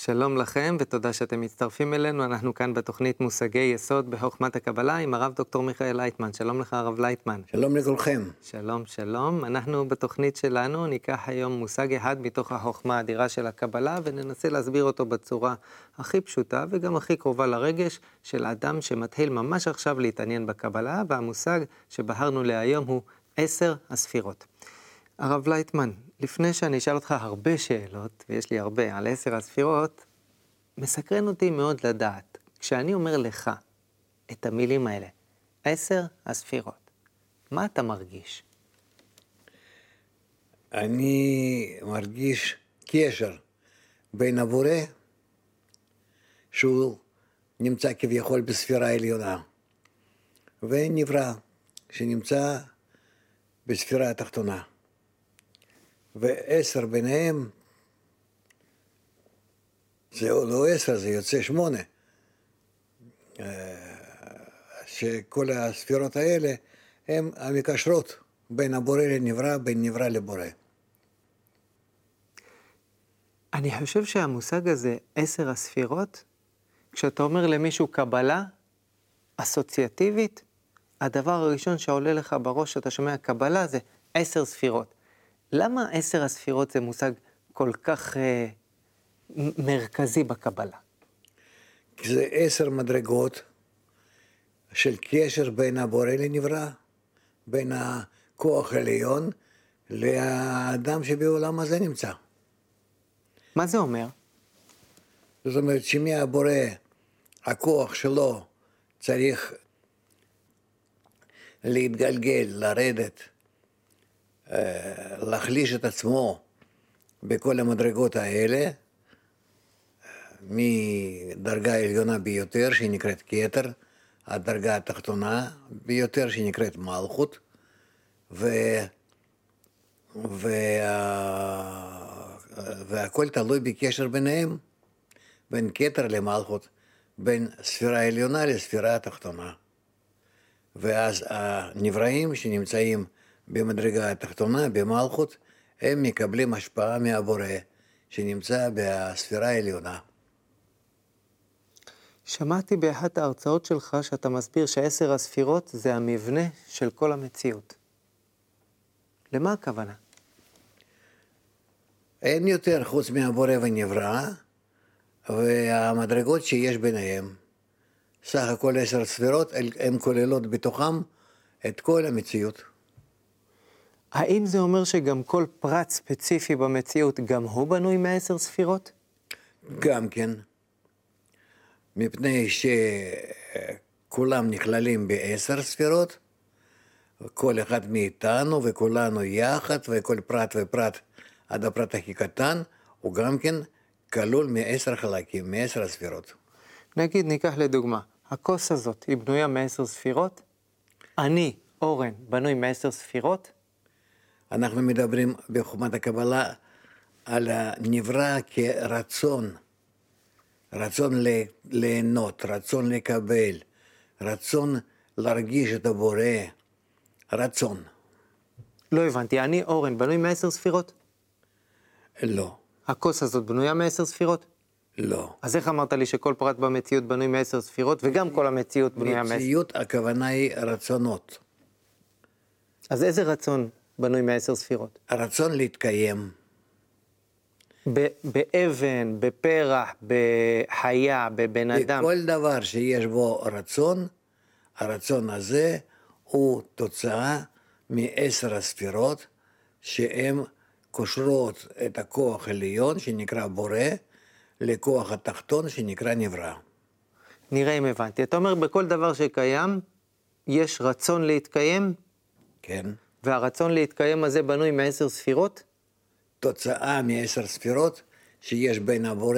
שלום לכם ותודה שאתם מצטרפים אלינו. אנחנו כאן בתוכנית מושגי יסוד בחוכמת הקבלה עם הרב דוקטור מיכאל לייטמן. שלום לך הרב לייטמן. שלום לכולכם. שלום, שלום. אנחנו בתוכנית שלנו ניקח היום מושג אחד מתוך החוכמה האדירה של הקבלה וננסה להסביר אותו בצורה הכי פשוטה וגם הכי קרובה לרגש של אדם שמתחיל ממש עכשיו להתעניין בקבלה, והמושג שבחרנו להיום הוא 10 הספירות. הרב לייטמן, לפני שאני אשאל אותך הרבה שאלות, ויש לי הרבה על 10 הספירות, מסקרן אותי מאוד לדעת, כשאני אומר לך את המילים האלה, 10 הספירות, מה אתה מרגיש? אני מרגיש קשר בין הבורא, שהוא נמצא כביכול בספירה העליונה, ונברא שנמצא בספירה התחתונה. ו10 ביניהם, זה לא 10, זה יוצא 8. שכל הספירות האלה הן המקשרות בין הבורא לנברא, בין נברא לבורא. אני חושב שהמושג הזה, 10 הספירות, כשאתה אומר למישהו קבלה אסוציאטיבית, הדבר הראשון שעולה לך בראש שאתה שומע קבלה זה 10 ספירות. למה 10 הספירות זה מושג כל כך מרכזי בקבלה? כי זה 10 מדרגות של קשר בין הבורא לנברא, בין הכוח העליון לאדם שבעולם הזה נמצא. מה זה אומר? זאת אומרת שמהבורא הכוח שלו צריך להתגלגל, לרדת, להחליש את עצמו בכל המדרגות האלה, מדרגה העליונה ביותר שנקראת כתר, הדרגה התחתונה ביותר שנקראת מלכות, והכל תלוי בקשר ביניהם, בין כתר למלכות, בין ספירה העליונה לספירה התחתונה. ואז הנבראים שנמצאים במדרגה התחתונה, במלכות, הם מקבלים השפעה מהבורא שנמצא בספירה העליונה. שמעתי באחת ההרצאות שלך שאתה מסביר ש10 הספירות זה המבנה של כל המציאות. למה הכוונה? אין יותר חוץ מהבורא ונברא, והמדרגות שיש ביניהם. סך הכל 10 ספירות, הן כוללות בתוכם את כל המציאות. האם זה אומר שגם כל פרט ספציפי במציאות, גם הוא בנוי מ10 ספירות? גם כן. מפני שכולם נכללים ב10 ספירות, כל אחד מאיתנו וכולנו יחד, וכל פרט ופרט עד הפרט הכי קטן, הוא גם כן כלול מ10 חלקים, מ10 ספירות. נגיד, ניקח לדוגמה, הכוס הזאת היא בנויה מ10 ספירות? אני, אורן, בנוי מ10 ספירות? אנחנו מדברים בחוכמת הקבלה על הנברא כרצון, רצון ליהנות, רצון לקבל, רצון להרגיש את הבורא, רצון. לא הבנתי, אני, אורן, בנוי מ10 ספירות? לא. הכוס הזאת בנויה מ10 ספירות? לא. אז איך אמרת לי שכל פרט במציאות בנוי מ10 ספירות, וגם כל המציאות בנויה מ10? מציאות הכוונה היא רצונות. אז איזה רצון בנוי מ10 ספירות? הרצון להתקיים. באבן, בפרח, בחיה, בבן אדם. בכל דבר שיש בו רצון, הרצון הזה הוא תוצאה מ10 הספירות, שהן קושרות את הכוח העליון שנקרא בורא, לכוח התחתון שנקרא נברא. נראה אם הבנתי. אתה אומר בכל דבר שקיים, יש רצון להתקיים? כן. והרצון להתקיים הזה בנוי מ10 ספירות? תוצאה מ10 ספירות שיש בין הבורא,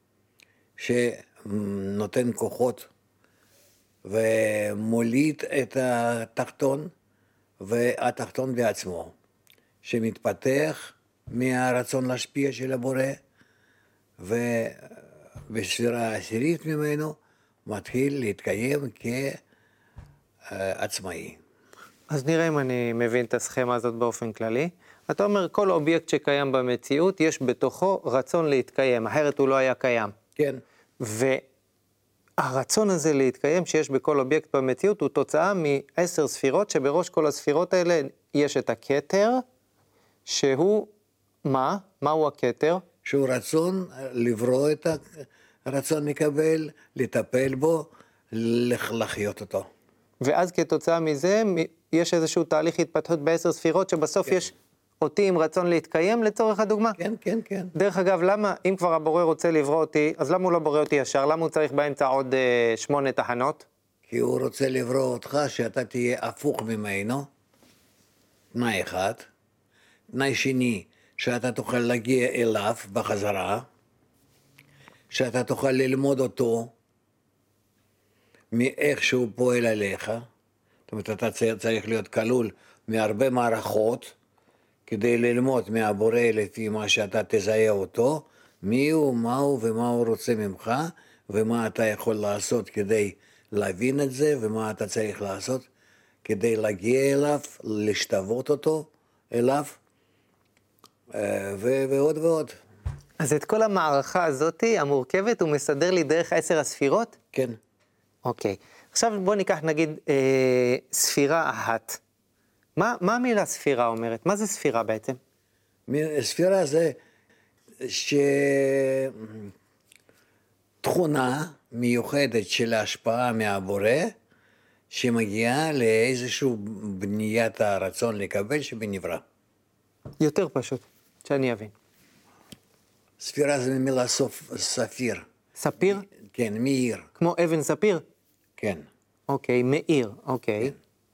שנותן כוחות ומוליד את התחתון, והתחתון בעצמו, שמתפתח מהרצון להשפיע של הבורא, ובספירה העשירית ממנו מתחיל להתקיים כעצמאי. אז נראה אם אני מבין את הסכמה הזאת באופן כללי. אתה אומר, כל אובייקט שקיים במציאות, יש בתוכו רצון להתקיים, אחרת הוא לא היה קיים. כן, והרצון הזה להתקיים שיש בכל אובייקט במציאות, הוא תוצאה מ10 ספירות, שבראש כל הספירות האלה יש את הכתר, שהוא, מה? מהו הכתר? שהוא רצון לברוא את הרצון לקבל, לטפל בו, לחיות אותו. ואז כתוצאה מזה, יש איזשהו תהליך התפתחות ב10 ספירות, שבסוף יש אותי עם רצון להתקיים, לצורך הדוגמה. כן, כן, כן. דרך אגב, למה, אם כבר הבורא רוצה לברוא אותי, אז למה הוא לא בורא אותי ישר? למה הוא צריך באמצע עוד 8 תחנות? כי הוא רוצה לברוא אותך שאתה תהיה הפוך ממנו, תנאי אחד. תנאי שני, שאתה תוכל להגיע אליו בחזרה, שאתה תוכל ללמוד אותו מאיך שהוא פועל עליך. זאת אומרת, אתה צריך להיות כלול מהרבה מערכות, כדי ללמוד מהבורא לפי מה שאתה תזהה אותו, מי הוא, מה הוא ומה הוא רוצה ממך, ומה אתה יכול לעשות כדי להבין את זה, ומה אתה צריך לעשות כדי להגיע אליו, להשתוות אותו אליו, ועוד ועוד. אז את כל המערכה הזאת המורכבת, הוא מסדר לי דרך 10 הספירות? כן. אוקיי. עכשיו בוא ניקח נגיד ספירה אחת. מה המילה ספירה אומרת? מה זה ספירה בעצם? ספירה זה תכונה מיוחדת של ההשפעה מהבורא, שמגיעה לאיזושהי בניית הרצון לקבל שבנברא. יותר פשוט, שאני אבין. ספירה זה מילה ספיר. ספיר? כן, מאיר. כמו אבן ספיר? כן. אוקיי, מאיר, אוקיי.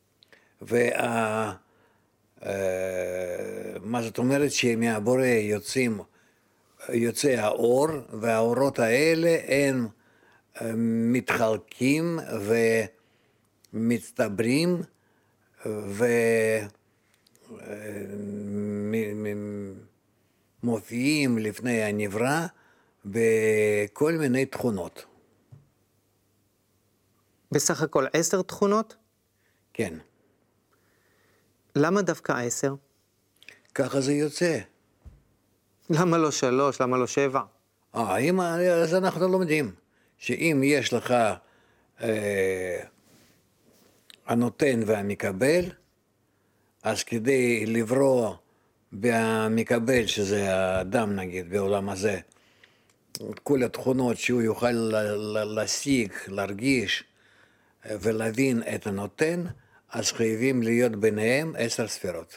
מה זאת אומרת שמהבורא יוצא האור, והאורות האלה הם מתחלקים ומצטברים ומופיעים לפני הנברא בכל מיני תכונות. בסך הכל 10 תכונות? כן. למה דווקא 10? ככה זה יוצא. למה לא 3? למה לא 7? אז אנחנו לומדים שאם יש לך הנותן והמקבל, אז כדי לברוא במקבל, שזה האדם נגיד בעולם הזה, את כל התכונות שהוא יוכל להשיג, להרגיש ולהבין את הנותן, אז חייבים להיות ביניהם 10 ספירות.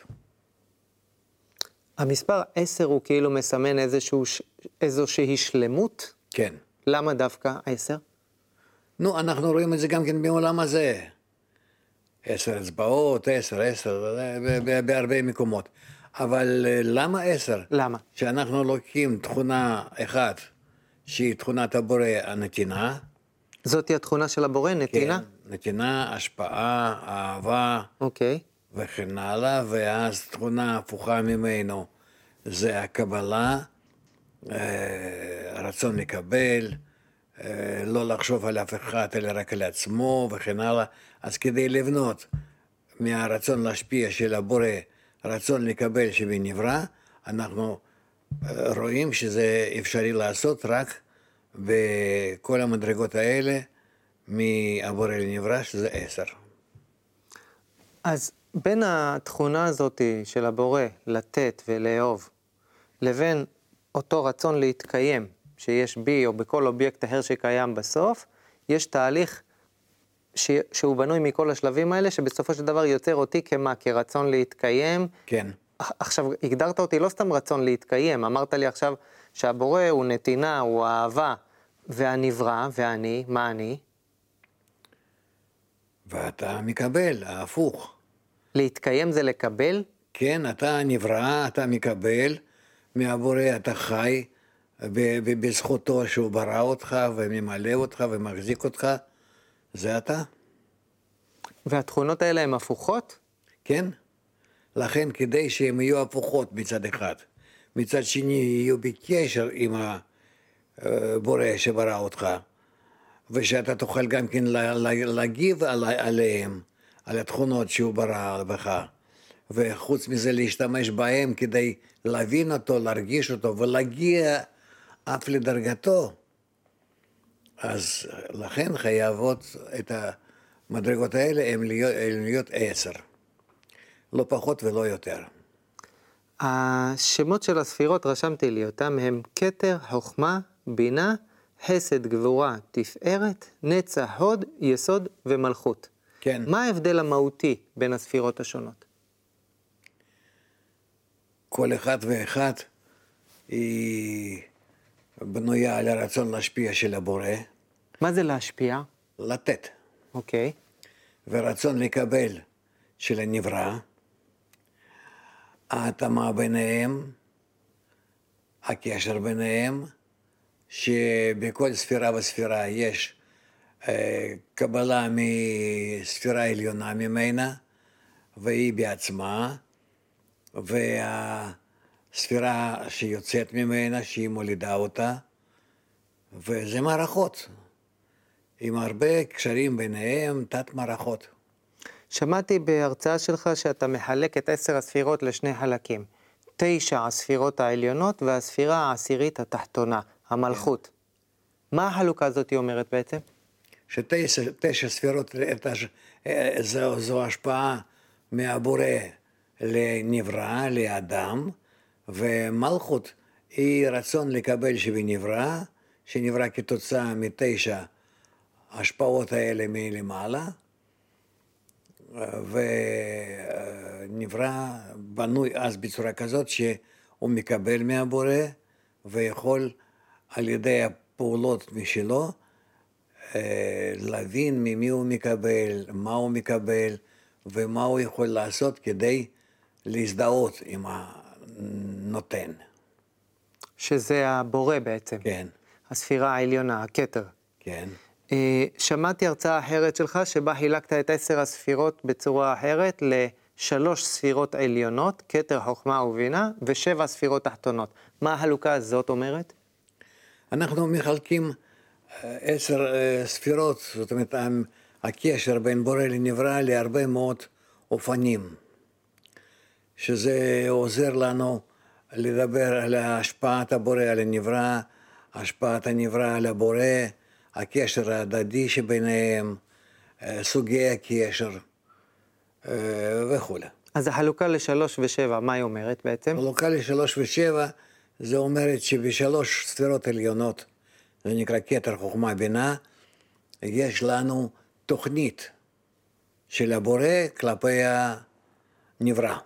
המספר 10 הוא כאילו מסמן איזושהי שלמות? כן. למה דווקא 10? נו, אנחנו רואים את זה גם כן בעולם הזה. 10 אצבעות, 10, בהרבה מקומות. אבל למה 10? למה? שאנחנו לוקחים תכונה אחת, שהיא תכונת הבורא הנתינה. זאתי התכונה של הבורא, נתינה? כן, נתינה, השפעה, אהבה. אוקיי. וכן הלאה, ואז תכונה הפוכה ממנו זה הקבלה, הרצון לקבל, לא לחשוב על אף אחד אלא רק על עצמו וכן הלאה. אז כדי לבנות מהרצון להשפיע של הבורא, רצון לקבל שבנברא, אנחנו רואים שזה אפשרי לעשות רק בכל המדרגות האלה מהבורא לנברא, שזה 10. אז בין התכונה הזאת של הבורא, לתת ולאהוב, לבין אותו רצון להתקיים, שיש בי או בכל אובייקט אחר שקיים בסוף, יש תהליך שהוא בנוי מכל השלבים האלה, שבסופו של דבר יוצר אותי כמה? כרצון להתקיים. כן. עכשיו, הגדרת אותי לא סתם רצון להתקיים, אמרת לי עכשיו שהבורא הוא נתינה, הוא אהבה, והנברא, ואני, מה אני? ואתה מקבל, ההפוך. להתקיים זה לקבל? כן, אתה נברא, אתה מקבל, מהבורא אתה חי, בזכותו שהוא ברא אותך וממלא אותך ומחזיק אותך, זה אתה. והתכונות האלה הן הפוכות? כן, לכן כדי שהן יהיו הפוכות מצד אחד, מצד שני יהיו בקשר עם הבורא שברא אותך, ושאתה תוכל גם כן להגיב עליהם, על התכונות שהוא ברא בך, וחוץ מזה להשתמש בהם כדי להבין אותו, להרגיש אותו ולהגיע אף לדרגתו, אז לכן חייבות את המדרגות האלה הם להיות 10, לא פחות ולא יותר. השמות של הספירות, רשמתי לי אותם, הם כתר, חוכמה, בינה, חסד, גבורה, תפארת, נצח, הוד, יסוד ומלכות. כן. מה ההבדל המהותי בין הספירות השונות? כל אחד ואחד היא בנויה על הרצון להשפיע של הבורא, מה זה להשפיע? לתת, אוקיי. ורצון לקבל של הנברא, ההתאמה ביניהם, הקשר ביניהם, שבכל ספירה וספירה יש קבלה מספירה עליונה ממנה, והיא בעצמה, והספירה שיוצאת ממנה, שהיא מולידה אותה, וזה מערכות, עם הרבה קשרים ביניהם, תת מערכות. שמעתי בהרצאה שלך שאתה מחלק את 10 הספירות לשני חלקים. 9 הספירות העליונות והספירה העשירית התחתונה, המלכות. מה החלוקה הזאת אומרת בעצם? ש9 ספירות זו השפעה מהבורא לנברא, לאדם, ומלכות היא רצון לקבל שבנברא, שנברא כתוצאה מ9 השפעות האלה מלמעלה, ונברא בנוי אז בצורה כזאת שהוא מקבל מהבורא, ויכול על ידי הפעולות משלו, להבין ממי הוא מקבל, מה הוא מקבל, ומה הוא יכול לעשות כדי להזדהות עם הנותן. שזה הבורא בעצם. כן. הספירה העליונה, הכתר. כן. שמעתי הרצאה אחרת שלך שבה חילקת את 10 הספירות בצורה אחרת ל3 ספירות עליונות, כתר, חוכמה ובינה, ו7 ספירות תחתונות. מה החלוקה הזאת אומרת? אנחנו מחלקים 10 ספירות, זאת אומרת הקשר בין בורא לנברא להרבה מאוד אופנים, שזה עוזר לנו לדבר על השפעת הבורא על הנברא, השפעת הנברא על הבורא, הקשר ההדדי שביניהם, סוגי הקשר וכו'. אז החלוקה ל3 ו7, מה היא אומרת בעצם? החלוקה ל3 ו7, זה אומרת שבשלוש ספירות עליונות, זה נקרא כתר, חוכמה, בינה, יש לנו תוכנית של הבורא כלפי הנברא.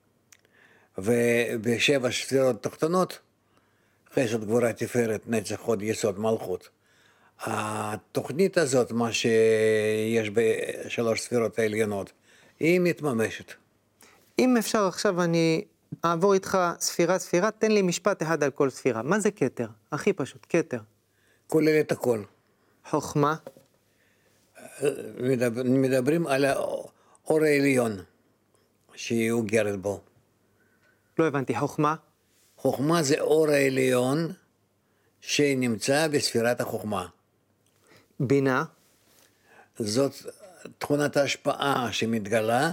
וב7 ספירות תחתונות, חסד, גבורה, תפארת, נצח, הוד, יסוד, מלכות. התוכנית הזאת, מה שיש ב3 ספירות העליונות, היא מתממשת. אם אפשר עכשיו אני אעבור איתך ספירה, תן לי משפט אחד על כל ספירה. מה זה כתר? הכי פשוט, כתר. כולל את הכל. חוכמה? מדברים על האור העליון שהיא אוגרת בו. לא הבנתי, חוכמה? חוכמה זה אור העליון שנמצא בספירת החוכמה. בינה? זאת תכונת ההשפעה שמתגלה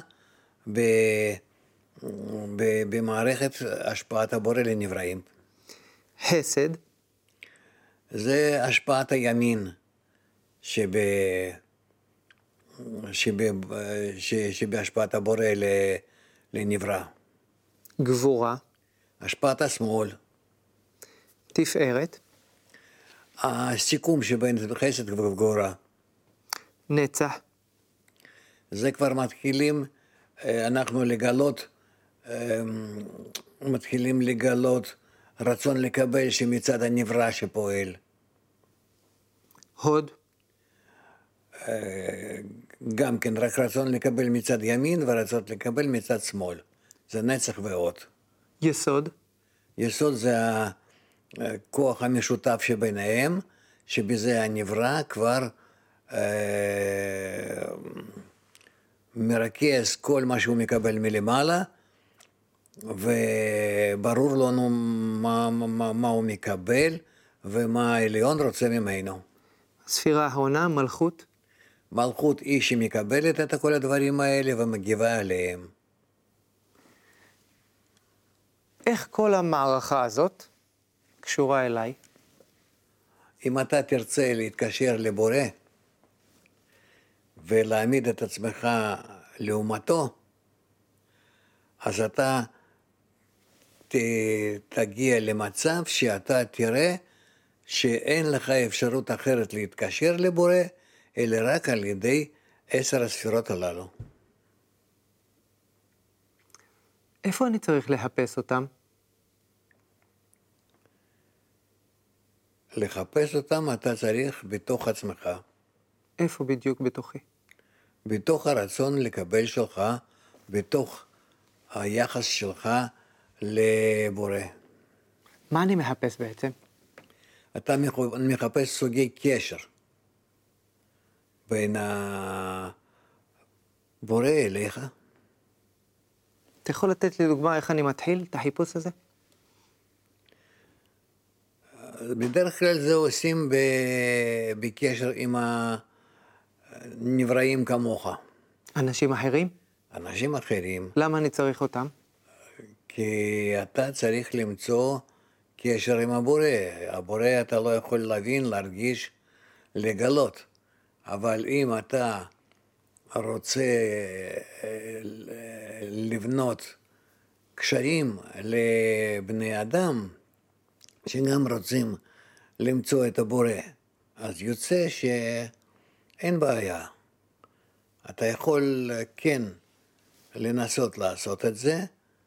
במערכת השפעת הבורא לנבראים. חסד? זה השפעת הימין שבהשפעת הבורא לנברא. גבורה? השפעת השמאל. תפארת? הסיכום שבין חסד וגבורה. נצח? זה כבר אנחנו מתחילים לגלות רצון לקבל שמצד הנברא שפועל. הוד? גם כן רק רצון לקבל מצד ימין ורצון לקבל מצד שמאל. זה נצח והוד. יסוד? יסוד זה הכוח המשותף שביניהם, שבזה הנברא כבר מרכז כל מה שהוא מקבל מלמעלה, וברור לנו מה הוא מקבל ומה העליון רוצה ממנו. ספירה האחרונה, מלכות? מלכות היא שמקבלת את כל הדברים האלה ומגיבה עליהם. איך כל המערכה הזאת קשורה אליי? אם אתה תרצה להתקשר לבורא ולהעמיד את עצמך לעומתו, אז אתה תגיע למצב שאתה תראה שאין לך אפשרות אחרת להתקשר לבורא, אלא רק על ידי 10 הספירות הללו. איפה אני צריך לחפש אותם? לחפש אותם אתה צריך בתוך עצמך, איפה בדיוק בתוכי? בתוך הרצון לקבל שלך, בתוך היחס שלך לבורא. מה אני מחפש בעצם? אתה מחפש סוגי קשר בין הבורא אליך. אתה יכול לתת לי דוגמה איך אני מתחיל את החיפוש הזה? בדרך כלל זה עושים בקשר עם הנבראים כמוך. אנשים אחרים? אנשים אחרים, למה אני צריך אותם? כי אתה צריך למצוא קשר עם הבורא. הבורא אתה לא יכול להבין, להרגיש, לגלות. אבל אם אתה רוצה לבנות קשרים לבני אדם, שגם רוצים למצוא את הבורא, אז יוצא שאין בעיה. אתה יכול כן לנסות לעשות את זה,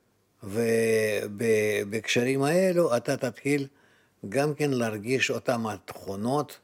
ובקשרים האלו אתה תתחיל גם כן להרגיש אותם התכונות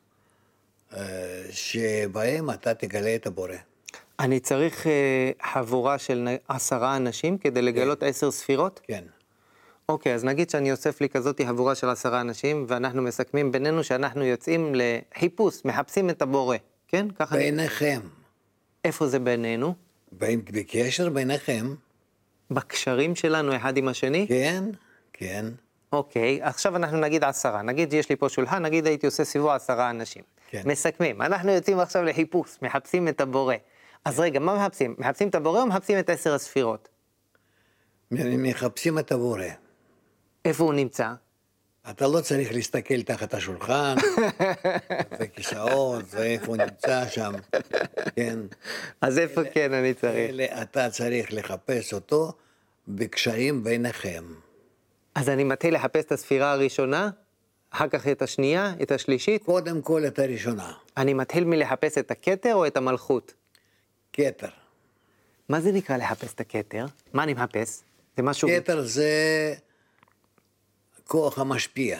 שבהם אתה תגלה את הבורא. אני צריך חבורה של 10 אנשים כדי לגלות 10 ספירות? כן. אוקיי, אז נגיד שאני אוסף לי כזאת חבורה של 10 אנשים, ואנחנו מסכמים בינינו שאנחנו יוצאים לחיפוש, מחפשים את הבורא, כן? ככה ביניכם. איפה זה בינינו? בקשר ביניכם. בקשרים שלנו אחד עם השני? כן, כן. אוקיי, עכשיו אנחנו נגיד 10, נגיד יש לי פה שולחן, נגיד הייתי עושה סביבו 10 אנשים. כן. מסכמים, אנחנו יוצאים עכשיו לחיפוש, מחפשים את הבורא. אז רגע, מה מחפשים? מחפשים את הבורא או מחפשים את 10 הספירות? מחפשים את הבורא. איפה הוא נמצא? אתה לא צריך להסתכל תחת השולחן, וכיסאות, ואיפה הוא נמצא שם, כן. אז איפה כן אני צריך? אתה צריך לחפש אותו בקשרים ביניכם. אז אני מתחיל לחפש את הספירה הראשונה, אחר כך את השנייה, את השלישית. קודם כל את הראשונה. אני מתחיל מלחפש את הכתר או את המלכות? כתר. מה זה נקרא לחפש את הכתר? מה אני מחפש? זה משהו... כתר זה כוח המשפיע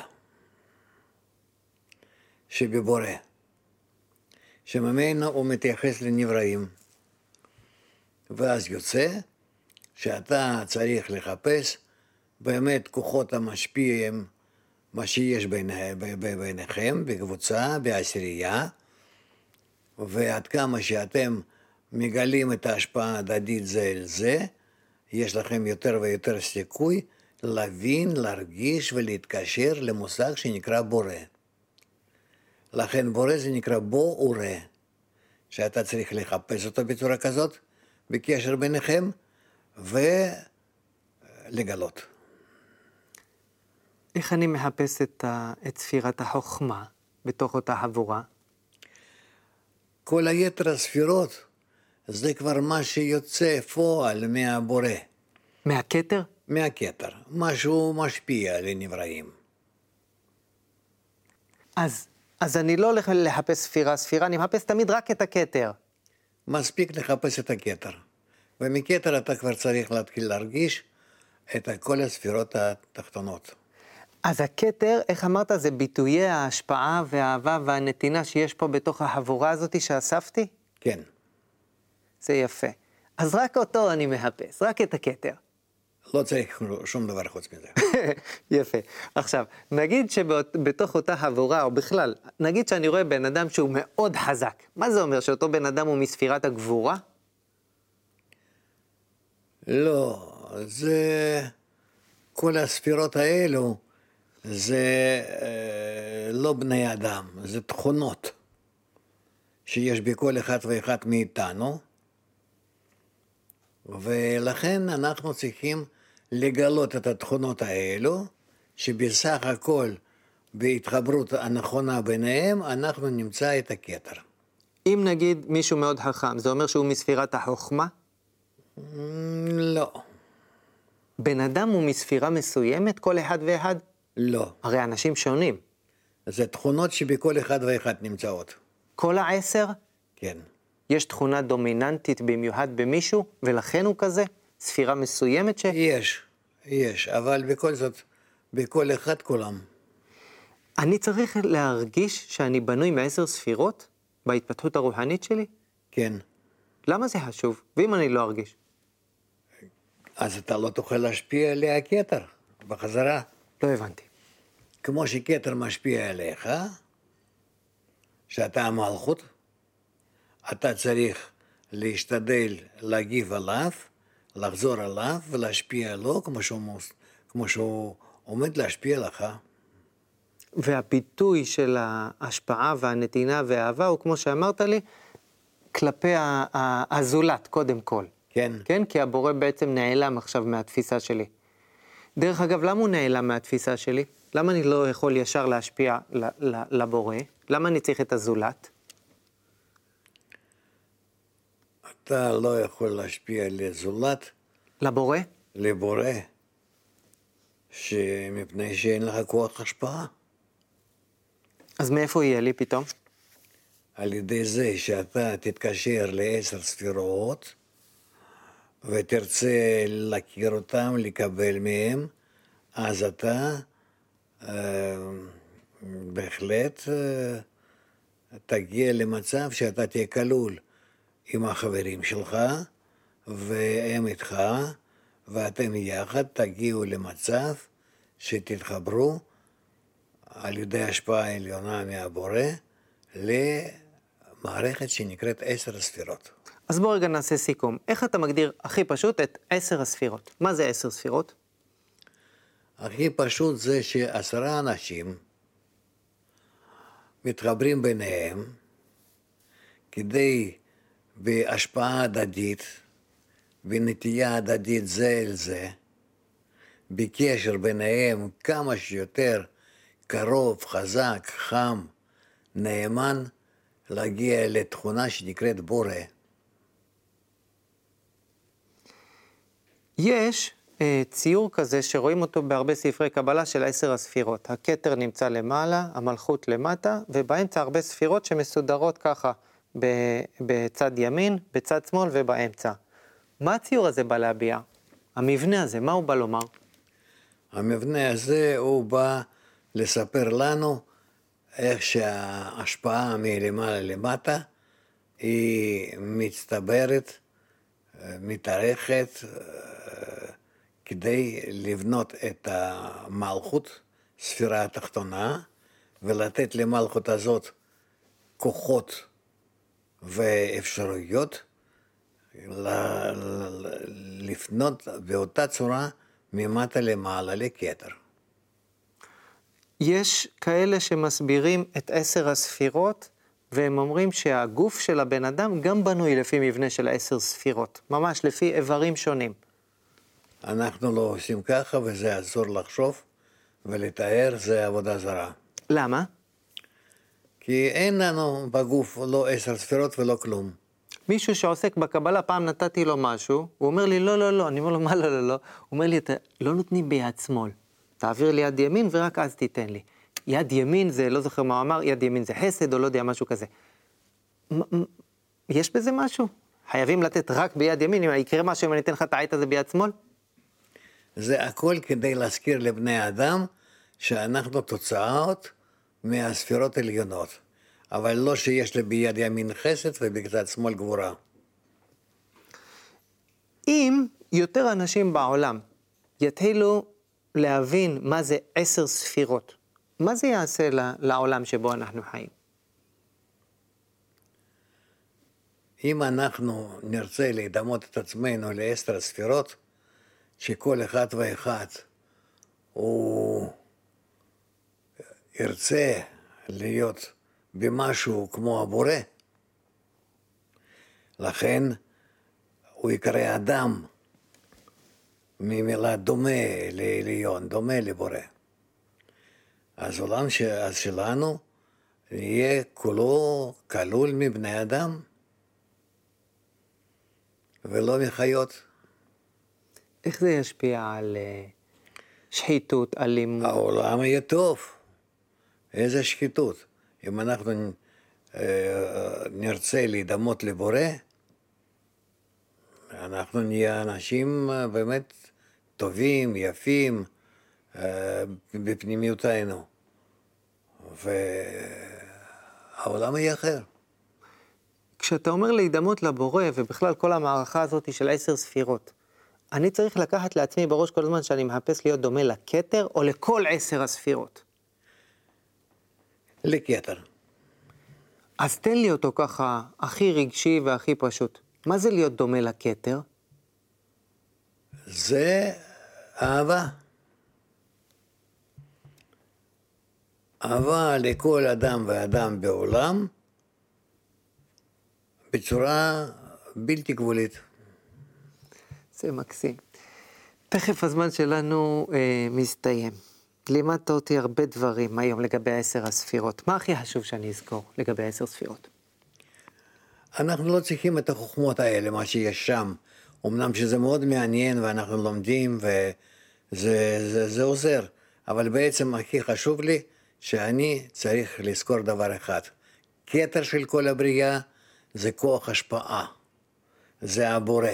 שבבורא, שממנו הוא מתייחס לנבראים. ואז יוצא שאתה צריך לחפש באמת כוחות המשפיעים, מה שיש ביניכם, בקבוצה, בעשירייה, ועד כמה שאתם מגלים את ההשפעה ההדדית זה אל זה, יש לכם יותר ויותר סיכוי להבין, להרגיש ולהתקשר למושג שנקרא בורא. לכן בורא זה נקרא בו ורא, שאתה צריך לחפש אותו בצורה כזאת, בקשר ביניכם, ולגלות. איך אני מחפש את ספירת החוכמה בתוך אותה חבורה? כל היתר הספירות זה כבר מה שיוצא פועל מהבורא. מהכתר? מהכתר, משהו משפיע לנבראים. אז אני לא הולך לחפש ספירה, אני מחפש תמיד רק את הכתר. מספיק לחפש את הכתר, ומכתר אתה כבר צריך להתחיל להרגיש את כל הספירות התחתונות. אז הכתר, איך אמרת, זה ביטויי ההשפעה והאהבה והנתינה שיש פה בתוך החבורה הזאת שאספתי? כן. זה יפה. אז רק אותו אני מחפש, רק את הכתר. לא צריך שום דבר חוץ מזה. יפה. עכשיו, נגיד שבתוך אותה חבורה, או בכלל, נגיד שאני רואה בן אדם שהוא מאוד חזק. מה זה אומר? שאותו בן אדם הוא מספירת הגבורה? לא, זה... כל הספירות האלו זה לא בני אדם, זה תכונות שיש בכל אחד ואחד מאיתנו, ולכן אנחנו צריכים לגלות את התכונות האלו, שבסך הכל בהתחברות הנכונה ביניהם, אנחנו נמצא את הכתר. אם נגיד מישהו מאוד חכם, זה אומר שהוא מספירת החוכמה? לא, בן אדם הוא מספירה מסוימת, כל אחד ואחד? לא. הרי אנשים שונים. זה תכונות שבכל אחד ואחד נמצאות. כל 10? כן. יש תכונה דומיננטית במיוחד במישהו, ולכן הוא כזה? ספירה מסוימת ש... יש, אבל בכל זאת, בכל אחד כולם. אני צריך להרגיש שאני בנוי מ10 ספירות בהתפתחות הרוחנית שלי? כן. למה זה חשוב? ואם אני לא ארגיש? אז אתה לא תוכל להשפיע עליה הכתר, בחזרה. לא הבנתי. כמו שכתר משפיע עליך, שאתה המלכות, אתה צריך להשתדל להגיב עליו, לחזור עליו ולהשפיע עליו כמו שהוא עומד להשפיע לך. והביטוי של ההשפעה והנתינה והאהבה הוא, כמו שאמרת לי, כלפי הזולת קודם כל. כן. כן? כי הבורא בעצם נעלם עכשיו מהתפיסה שלי. דרך אגב, למה הוא נעלם מהתפיסה שלי? למה אני לא יכול ישר להשפיע לבורא? למה אני צריך את הזולת? אתה לא יכול להשפיע לזולת, לבורא? לבורא, מפני שאין לך כוח השפעה. אז מאיפה יהיה לי פתאום? על ידי זה שאתה תתקשר ל10 ספירות, ותרצה להכיר אותם, לקבל מהם, אז אתה בהחלט תגיע למצב שאתה תהיה כלול עם החברים שלך, והם איתך, ואתם יחד תגיעו למצב שתתחברו על ידי השפעה עליונה מהבורא למערכת שנקראת 10 ספירות. אז בוא רגע נעשה סיכום. איך אתה מגדיר הכי פשוט את 10 הספירות? מה זה 10 ספירות? הכי פשוט זה ש10 אנשים מתחברים ביניהם כדי בהשפעה הדדית, בנטייה הדדית זה אל זה, בקשר ביניהם כמה שיותר קרוב, חזק, חם, נאמן, להגיע לתכונה שנקראת בורא. יש ציור כזה שרואים אותו בהרבה ספרי קבלה של 10 הספירות. הכתר נמצא למעלה, המלכות למטה, ובאמצע הרבה ספירות שמסודרות ככה בצד ימין, בצד שמאל ובאמצע. מה הציור הזה בא להביע? המבנה הזה, מה הוא בא לומר? המבנה הזה הוא בא לספר לנו איך שההשפעה מלמעלה למטה היא מצטברת, מתארכת, כדי לבנות את המלכות, ספירה התחתונה, ולתת למלכות הזאת כוחות ואפשרויות, לפנות באותה צורה ממטה למעלה לכתר. יש כאלה שמסבירים את 10 הספירות, והם אומרים שהגוף של הבן אדם גם בנוי לפי מבנה של 10 ספירות, ממש לפי איברים שונים. אנחנו לא עושים ככה, וזה יעזור לחשוב ולתאר, זה עבודה זרה. למה? כי אין לנו בגוף לא 10 ספירות ולא כלום. מישהו שעוסק בקבלה, פעם נתתי לו משהו, הוא אומר לי, לא, לא, לא, אני אומר לו, מה לא, לא, לא? הוא אומר לי, אתה לא נותנים ביד שמאל, תעביר לי יד ימין ורק אז תיתן לי. יד ימין זה, לא זוכר מה הוא אמר, יד ימין זה חסד או לא יודע, משהו כזה. יש בזה משהו? חייבים לתת רק ביד ימין, אם יקרה משהו אם אני אתן לך את העט הזה ביד שמאל? זה הכל כדי להזכיר לבני אדם שאנחנו תוצאות מהספירות עליונות. אבל לא שיש לי ביד ימין חסד ובצד שמאל גבורה. אם יותר אנשים בעולם יתחילו להבין מה זה 10 ספירות, מה זה יעשה לעולם שבו אנחנו חיים? אם אנחנו נרצה להדמות את עצמנו ל10 ספירות, שכל אחד ואחד הוא ירצה להיות במשהו כמו הבורא, לכן הוא יקרא אדם, ממילה דומה לעליון, דומה לבורא. אז עולם שלנו יהיה כולו כלול מבני אדם, ולא מחיות. איך זה ישפיע על שחיתות, אלימות? העולם יהיה טוב. איזה שחיתות. אם אנחנו נרצה להידמות לבורא, אנחנו נהיה אנשים באמת טובים, יפים, בפנימיותנו. והעולם יהיה אחר. כשאתה אומר להידמות לבורא, ובכלל כל המערכה הזאת של 10 ספירות, אני צריך לקחת לעצמי בראש כל הזמן שאני מחפש להיות דומה לכתר, או לכל 10 הספירות? לכתר. אז תן לי אותו ככה, הכי רגשי והכי פשוט. מה זה להיות דומה לכתר? זה אהבה. אהבה לכל אדם ואדם בעולם, בצורה בלתי גבולית. זה מקסים. תכף הזמן שלנו מסתיים. לימדת אותי הרבה דברים היום לגבי 10 הספירות. מה הכי חשוב שאני אזכור לגבי 10 ספירות? אנחנו לא צריכים את החוכמות האלה, מה שיש שם. אמנם שזה מאוד מעניין ואנחנו לומדים וזה עוזר, אבל בעצם הכי חשוב לי שאני צריך לזכור דבר אחד. כתר של כל הבריאה זה כוח השפעה, זה הבורא.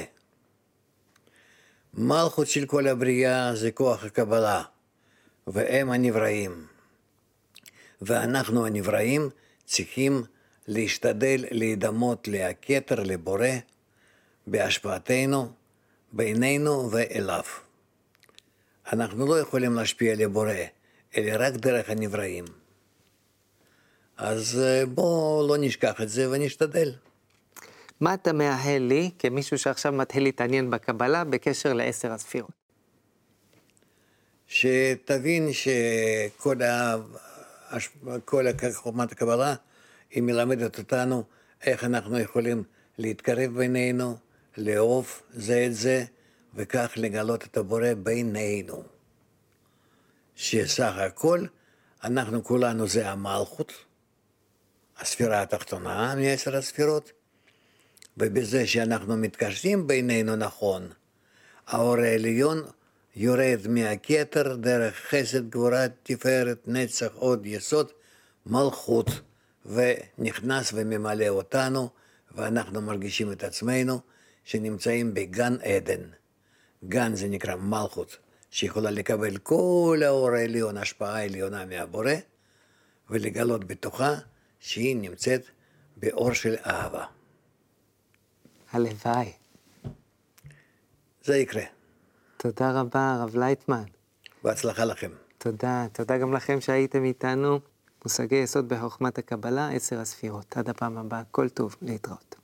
מלכות של כל הבריאה זה כוח הקבלה, והם הנבראים. ואנחנו הנבראים צריכים להשתדל להידמות לכתר, לבורא, בהשפעתנו, בינינו ואליו. אנחנו לא יכולים להשפיע לבורא, אלא רק דרך הנבראים. אז בואו לא נשכח את זה ונשתדל. מה אתה מאחל לי, כמישהו שעכשיו מתחיל להתעניין בקבלה, בקשר ל10 הספירות? שתבין שכל חוכמת הקבלה, היא מלמדת אותנו איך אנחנו יכולים להתקרב בינינו, לאהוב זה את זה, וכך לגלות את הבורא בינינו. שסך הכל, אנחנו כולנו זה המלכות, הספירה התחתונה מ10 הספירות, ובזה שאנחנו מתקשרים בינינו נכון, האור העליון יורד מהכתר דרך חסד, גבורה, תפארת, נצח, עוד יסוד, מלכות, ונכנס וממלא אותנו, ואנחנו מרגישים את עצמנו שנמצאים בגן עדן. גן זה נקרא מלכות, שיכולה לקבל כל האור העליון, השפעה העליונה מהבורא, ולגלות בתוכה שהיא נמצאת באור של אהבה. הלוואי. זה יקרה. תודה רבה, הרב לייטמן. בהצלחה לכם. תודה גם לכם שהייתם איתנו. מושגי יסוד בחוכמת הקבלה, 10 הספירות. עד הפעם הבאה, כל טוב, להתראות.